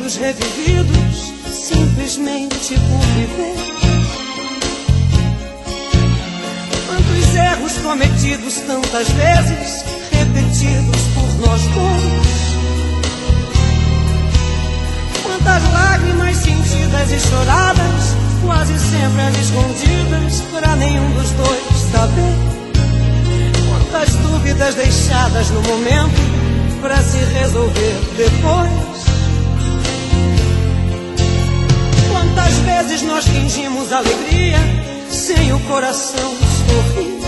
momentos revividos simplesmente por viver. Quantos erros cometidos tantas vezes, repetidos por nós dois. Quantas lágrimas sentidas e choradas, quase sempre às escondidas, pra nenhum dos dois saber. Quantas dúvidas deixadas no momento, pra se resolver depois. Quantas vezes nós fingimos alegria, sem o coração sorrir.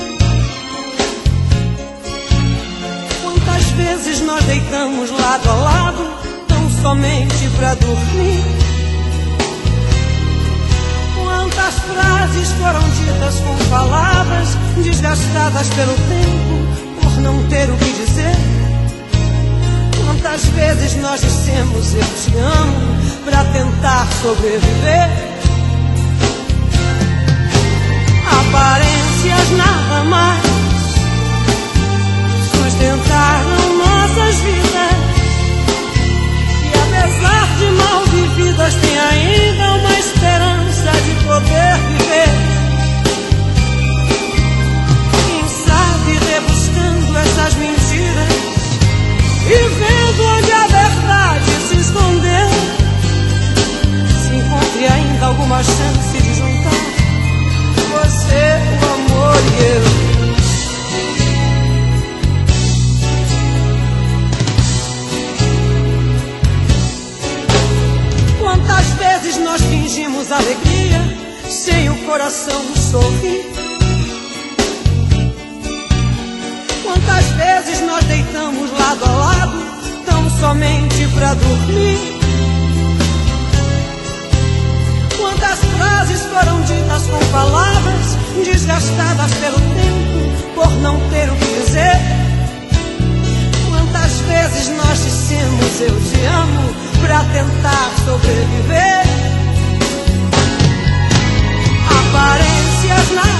Quantas vezes nós deitamos lado a lado, tão somente pra dormir. Quantas frases foram ditas com palavras desgastadas pelo tempo, por não ter o que dizer. Quantas vezes nós dissemos eu te amo pra tentar sobreviver. Aparências nada mais sustentaram nossas vidas, e apesar de mal vividas tem ainda uma esperança de poder viver. Quem sabe rebuscando essas mentiras e vendo onde a verdade se escondeu, se encontre ainda alguma chance de juntar você, o amor e eu. Quantas vezes nós fingimos alegria, sem o coração sorrir. Quantas vezes nós deitamos lado a lado, tão somente pra dormir. Quantas frases foram ditas com palavras desgastadas pelo tempo, por não ter o que dizer. Quantas vezes nós dissemos eu te amo pra tentar sobreviver. Aparências na